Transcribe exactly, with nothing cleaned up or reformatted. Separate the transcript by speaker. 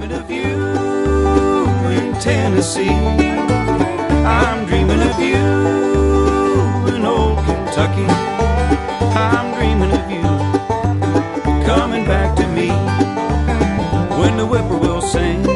Speaker 1: dreaming of you in Tennessee. I'm dreaming of you in old Kentucky. I'm dreaming of you coming back to me when the whippoorwill sings.